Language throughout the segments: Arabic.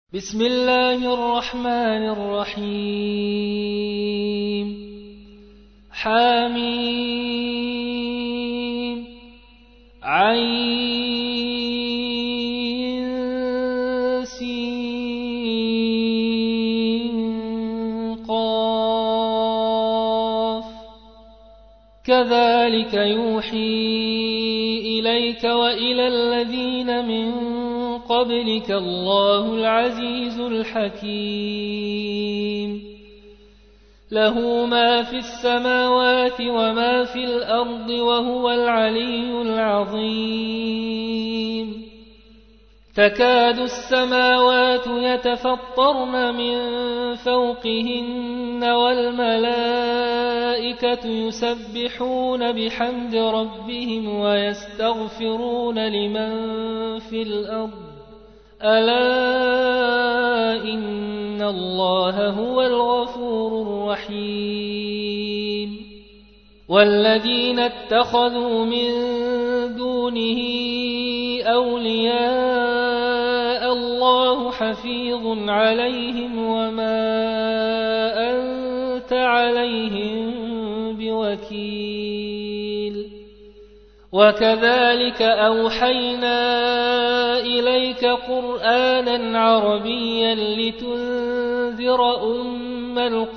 بسم الله الرحمن الرحيم حميم عين سين قاف كذلك يوحي إليك وإلى الذين من قبلك الله العزيز الحكيم له ما في السماوات وما في الأرض وهو العلي العظيم تكاد السماوات يتفطرن من فوقهن والملائكة يسبحون بحمد ربهم ويستغفرون لمن في الأرض ألا إن الله هو الغفور الرحيم والذين اتخذوا من دونه أولياء الله حفيظ عليهم وما أنت عليهم بوكيل وكذلك أوحينا إليك قرآنا عربيا لتنذر أم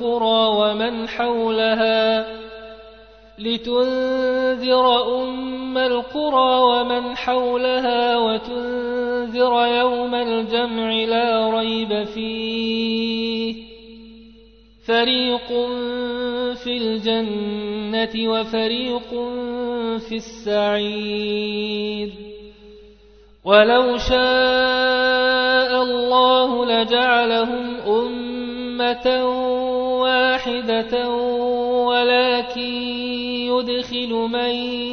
القرى ومن حولها وتنذر يوم الجمع لا ريب فيه فريق في الجنة وفريق في السعير ولو شاء الله لجعلهم أمة واحدة ولكن يدخل من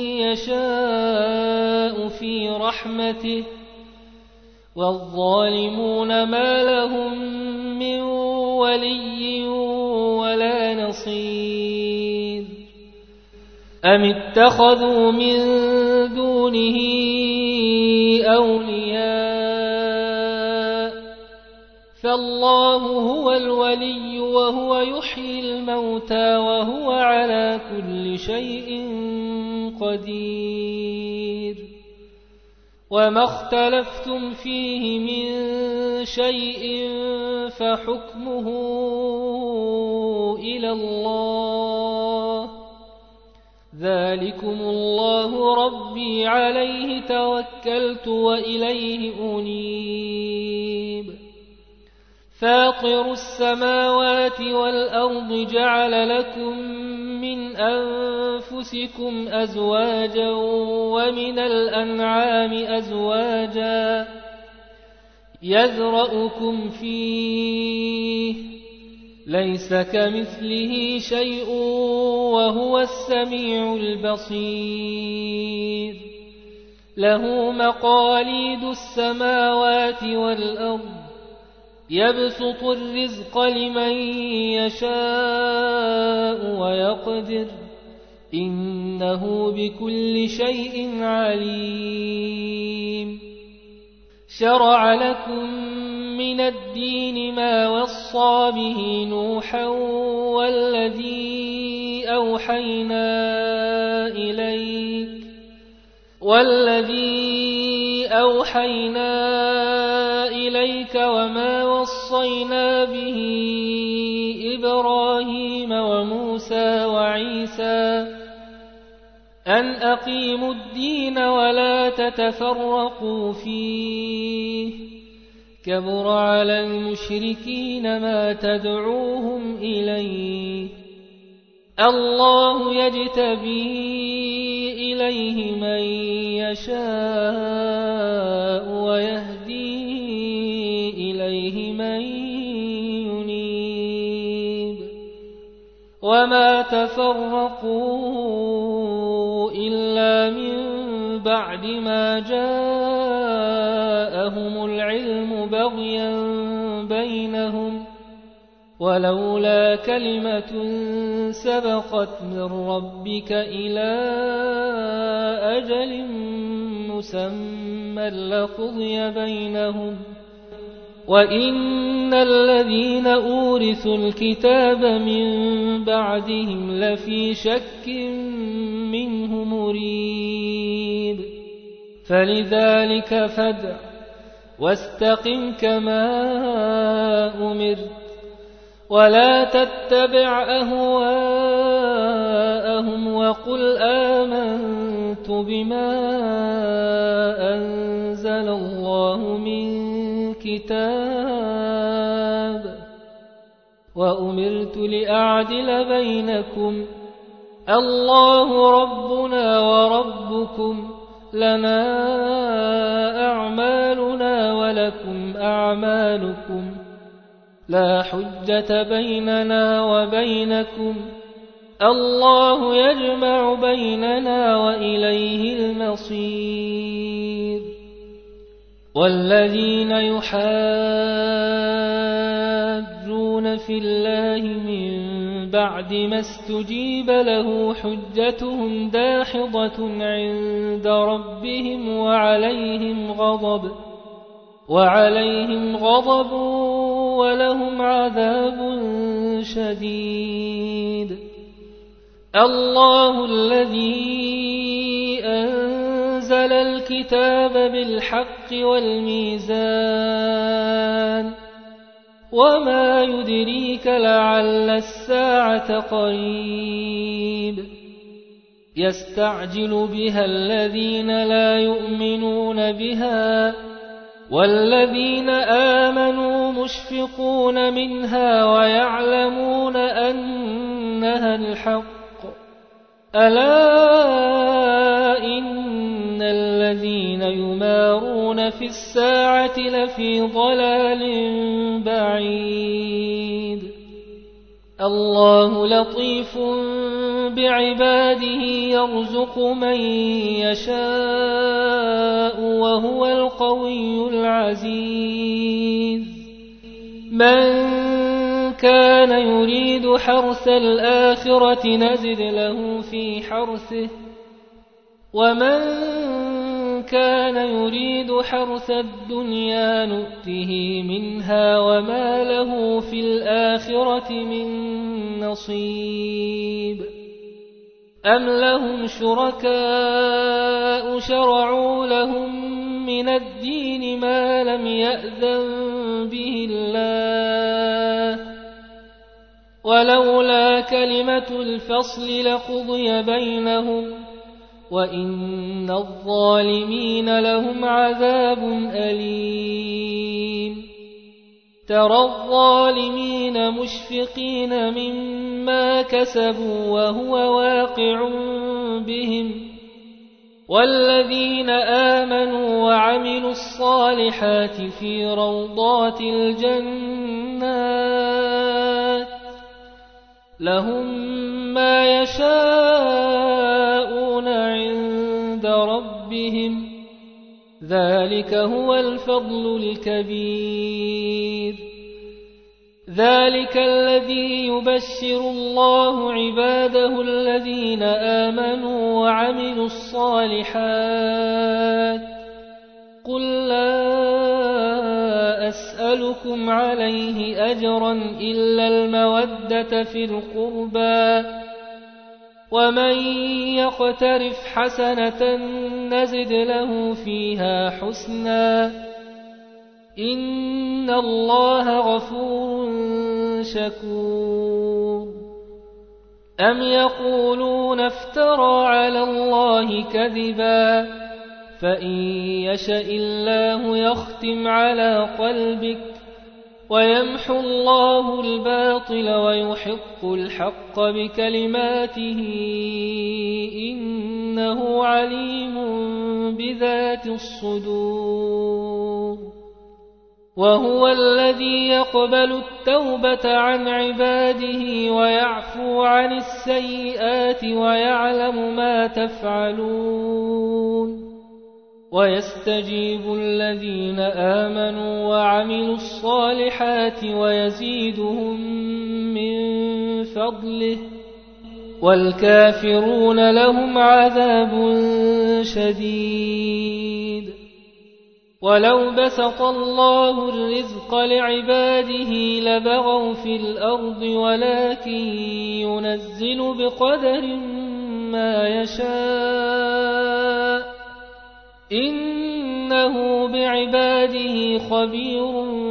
يشاء في رحمته والظالمون ما لهم من ولي ولا نصير أم اتخذوا من دونه أولياء فالله هو الولي وهو يحيي الموتى وهو على كل شيء قدير وما اختلفتم فيه من شيء فحكمه إلى الله ذلكم الله ربي عليه توكلت وإليه أنيب فاطر السماوات والأرض جعل لكم من أنفسكم أزواجا ومن الأنعام أزواجا يذرأكم فيه ليس كمثله شيء وهو السميع البصير له مقاليد السماوات والأرض يبسط الرزق لمن يشاء ويقدر إنه بكل شيء عليم شرع لكم من الدين ما وصى به نوحا والذي أوحينا إليك وما وصينا به إبراهيم وموسى وعيسى أن أقيموا الدين ولا تتفرقوا فيه كبر على المشركين ما تدعوهم إليه الله يجتبي إليه من يشاء ويهدي إليه من ينيب وما تفرقوا إلا من بعد ما جاءهم العلم بغيا بينهم ولولا كلمة سبقت من ربك إلى أجل مسمى لقضي بينهم وإن الذين أورثوا الكتاب من بعدهم لفي شك منه مريب فلذلك فادع واستقم كما أمرت ولا تتبع أهواءهم وقل آمنت بما أنزل الله من كتاب وأمرت لأعدل بينكم الله ربنا وربكم لنا أعمالنا ولكم أعمالكم لا حجة بيننا وبينكم الله يجمع بيننا وإليه المصير والذين يحاجون في الله من بعد ما استجيب له حجتهم داحضة عند ربهم وعليهم غضب ولهم عذاب شديد الله الذي أنزل الكتاب بالحق والميزان وما يدريك لعل الساعة قريب يستعجل بها الذين لا يؤمنون بها والذين آمنوا مشفقون منها ويعلمون أنها الحق ألا إن الذين يمارون في الساعة لفي ضلال بعيد الله لطيف بعباده يرزق من يشاء وهو القوي العزيز من كان يريد حرث الآخرة نزد له في حرثه ومن كان يريد حرث الدنيا نؤته منها وما له في الآخرة من نصيب أم لهم شركاء شرعوا لهم من الدين ما لم يأذن به الله ولولا كلمة الفصل لقضي بينهم وإن الظالمين لهم عذاب أليم ترى الظالمين مشفقين مما كسبوا وهو واقع بهم والذين آمنوا وعملوا الصالحات في روضات الجنات لهم ما يشاءون عند ربهم ذلك هو الفضل الكبير ذلك الذي يبشر الله عباده الذين آمنوا وعملوا الصالحات قل لا أسألكم عليه أجرا إلا المودة في القربى ومن يقترف حسنة نزد له فيها حسنا إن الله غفور شكور أم يقولون افترى على الله كذبا فإن يشأ الله يختم على قلبك ويمحو الله الباطل ويحق الحق بكلماته إنه عليم بذات الصدور وهو الذي يقبل التوبة عن عباده ويعفو عن السيئات ويعلم ما تفعلون ويستجيب الذين آمنوا وعملوا الصالحات ويزيدهم من فضله والكافرون لهم عذاب شديد ولو بسط الله الرزق لعباده لبغوا في الأرض ولكن ينزل بقدر ما يشاء إنه بعباده خبير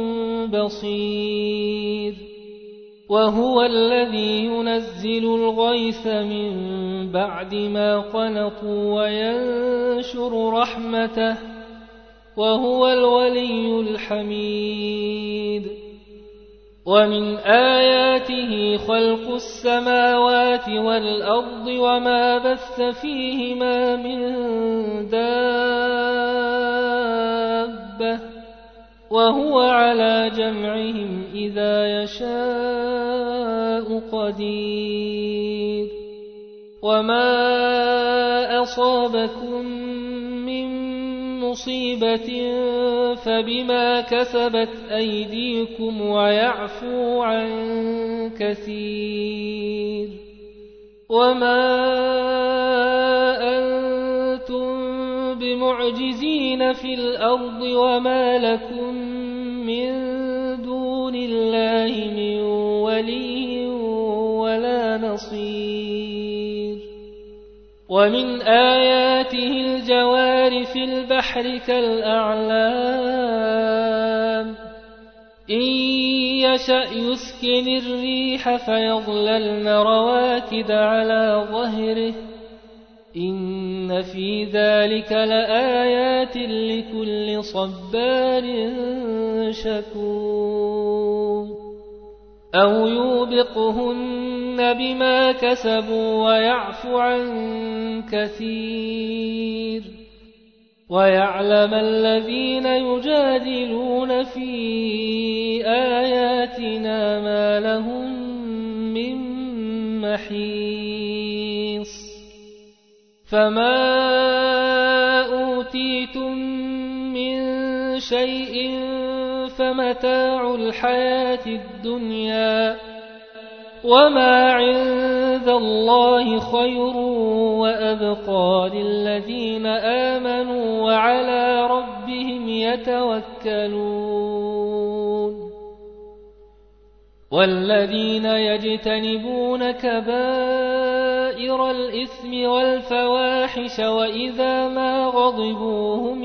بصير وهو الذي ينزل الغيث من بعد ما قنطوا وينشر رحمته وهو الولي الحميد ومن آياته خلق السماوات والأرض وما بث فيهما من دابة وهو على جمعهم إذا يشاء قدير وما أصابكم من مصيبة فبما كسبت أيديكم ويعفو عن كثير وما أنتم بمعجزين في الأرض وما لكم من دون الله من ولي ولا نصير ومن آياته الجوار في البحر كالأعلام إن يشأ يسكن الريح فيظللن رواكد على ظهره إن في ذلك لآيات لكل صبار شكور أو يوبقهن بما كسبوا ويعفو عن كثير ويعلم الذين يجادلون في آياتنا ما لهم من محيص فما أوتيتم من شيء فمتاع الحياة الدنيا وما عند الله خير وأبقى للذين آمنوا وعلى ربهم يتوكلون والذين يجتنبون كبائر الإثم والفواحش وإذا ما غضبوا هم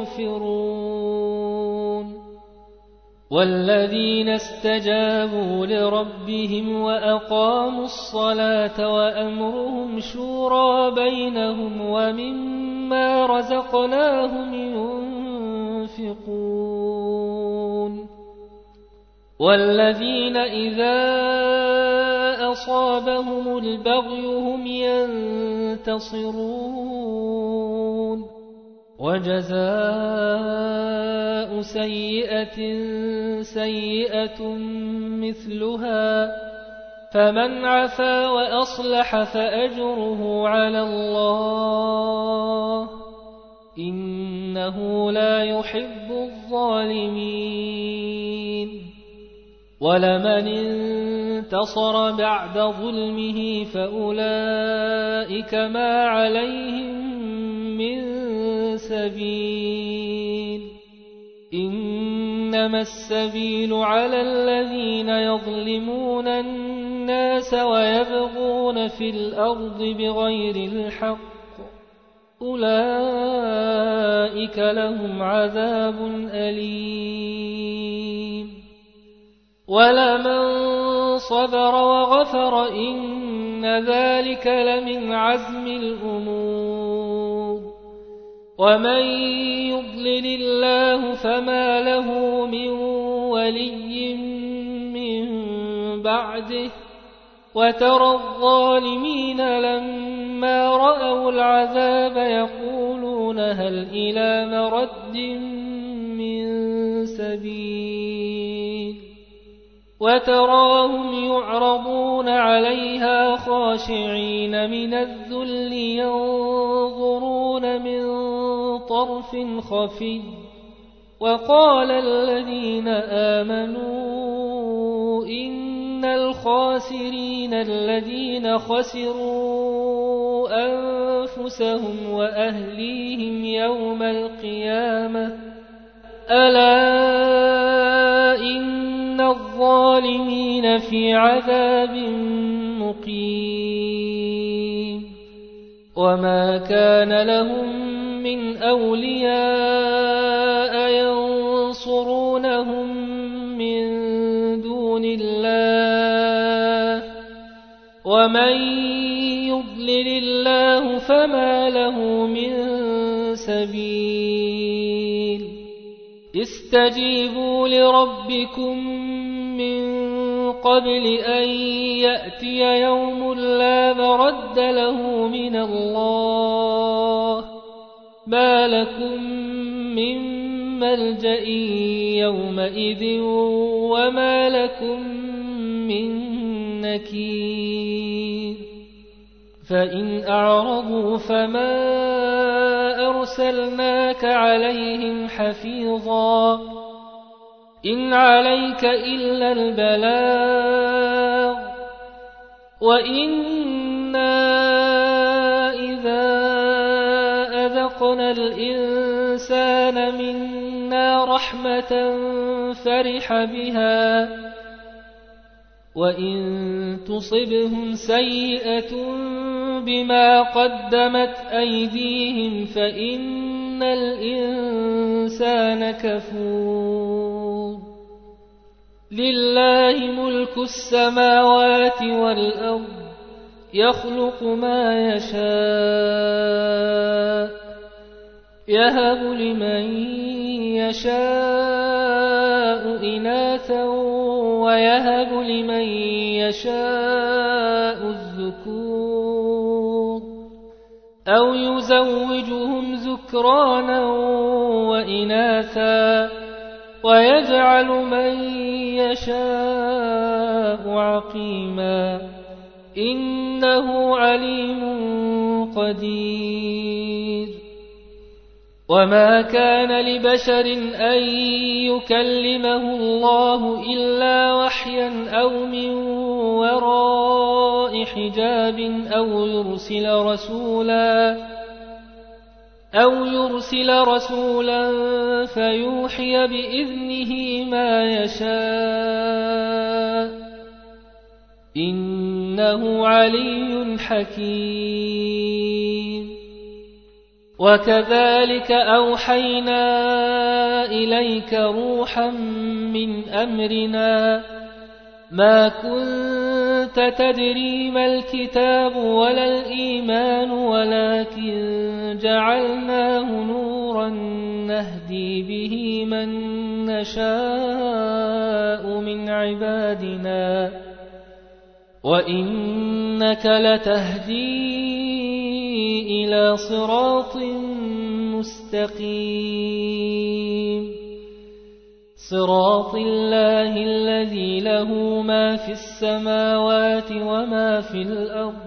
يغفرون والذين استجابوا لربهم وأقاموا الصلاة وأمرهم شورى بينهم ومما رزقناهم ينفقون والذين إذا أصابهم البغي هم ينتصرون وجزاء سيئة سيئة مثلها فمن عفا وأصلح فأجره على الله إنه لا يحب الظالمين ولمن انتصر بعد ظلمه فأولئك ما عليهم من سبيل إنما السبيل على الذين يظلمون الناس ويبغون في الأرض بغير الحق أولئك لهم عذاب أليم ولمن صبر وغفر إن ذلك لمن عزم الأمور ومن يضلل الله فما له من ولي من بعده وترى الظالمين لما رأوا العذاب يقولون هل إلى مرد من سبيل وتراهم يعرضون عليها خاشعين من الذل ينظرون من طرف خفي وقال الذين آمنوا إن الخاسرين الذين خسروا أنفسهم وأهليهم يوم القيامة ألا إن الظالمين في عذاب مقيم وما كان لهم من أولياء ينصرونهم من دون الله ومن يضلل الله فما له من سبيل استجيبوا لربكم من قبل أن يأتي يوم لا مرد له من الله ما لكم من ملجأ يومئذ وما لكم من نكير فإن أعرضوا فما أرسلناك عليهم حفيظا إن عليك إلا البلاغ وإنا إذا أذقنا الإنسان منا رحمة فرح بها وإن تصبهم سيئة بما قدمت أيديهم فإن الإنسان كفور لله ملك السماوات والأرض يخلق ما يشاء يهب لمن يشاء إناثا ويهب لمن يشاء الذكور أو يزوجهم ذكرانا وإناثا ويجعل من يشاء عقيما إنه عليم قدير وما كان لبشر أن يكلمه الله إلا وحيا أو من وراء حجاب أو يرسل رسولا فيوحي بإذنه ما يشاء إنه علي حكيم وكذلك أوحينا إليك روحا من أمرنا ما كنت تدري ما الكتاب ولا الإيمان ولكن جعلناه نورا نهدي به من نشاء من عبادنا وإنك لتهدي إلى صراط مستقيم صراط الله الذي له ما في السماوات وما في الأرض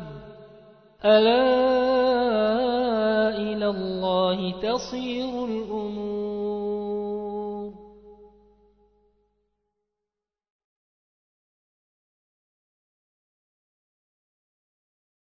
ألا إلى الله تصير الأمور